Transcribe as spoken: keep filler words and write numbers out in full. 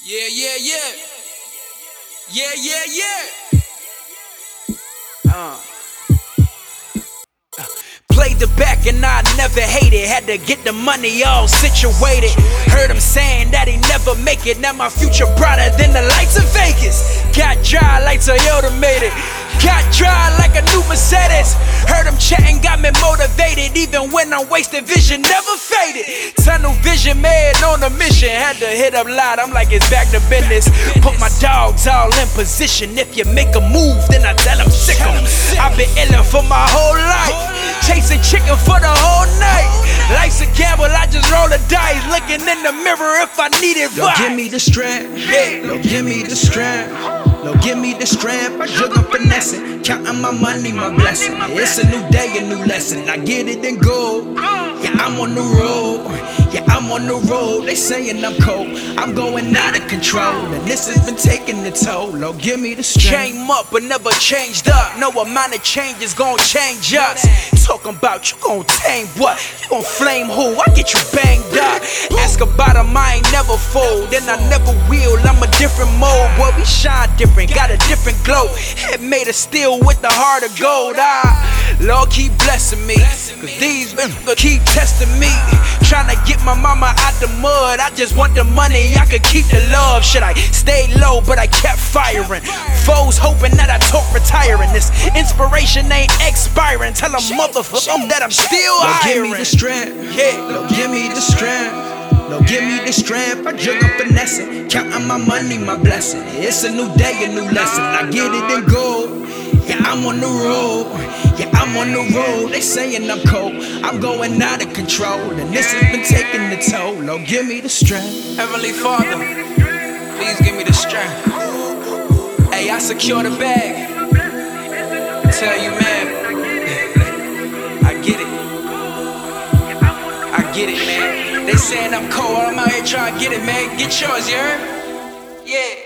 Yeah, yeah, yeah. Yeah, yeah, yeah. Uh. Played the back and I never hated. Had to get the money all situated. Heard him saying that he never make it. Now my future brighter than the lights in Vegas. Got dry like Toyota made it. Got dry like a new Mercedes. Heard him chatting, got me motivated. Even when I'm wasting vision, never faded. Tunnel vision, man, on a mission. Had to hit up loud, I'm like, it's back to business. Put my dogs all in position. If you make a move, then I tell them sick 'em. I've been illin' for my whole life. Chasing chicken for the whole night. Life's a gamble, I just roll the dice. Looking in the mirror if I need advice. Yo, give me the strength. Yeah. Yo, give me the strength. Yo, give me the strength. I jug up finessing, counting my money, my blessing. It's a new day, a new lesson. I get it and go. Yeah, I'm on the road. Yeah, I'm on the road. They saying I'm cold. I'm going out of control, and this has been taking the toll. Yo, give me the strength. Came up but never changed up. No amount of change is gon' change us. Talking about you gon' tame what? You gon' flame who? I get you banged up. Ask about him, I ain't never fold. And I never will, I'm a different mode. Boy, we shine different, got a different glow. Head made of steel with the heart of gold. Ah, Lord keep blessing me, cause these men keep testing me. Tryna get my mama out the mud. I just want the money, I could keep the love. Should I stay low, but I kept firing. Foes hoping that I talk retiring. This inspiration ain't expiring. Tell them motherfucker that I'm still Yo, hiring. give me the strength. Yeah. Yo, give me the strength. No, give me the strength. I jug up finessing, counting my money, my blessing. It's a new day, a new lesson. I get it and go. Yeah, I'm on the road. Yeah, I'm on the road. They saying I'm cold. I'm going out of control, and this has been taking the toll. No, give me the strength. Heavenly Father, please give me the strength. Hey, I secure the bag. Tell you, man, I get it. I get it, man. They saying I'm cold, I'm out here trying to get it, man. Get yours, you heard? Yeah.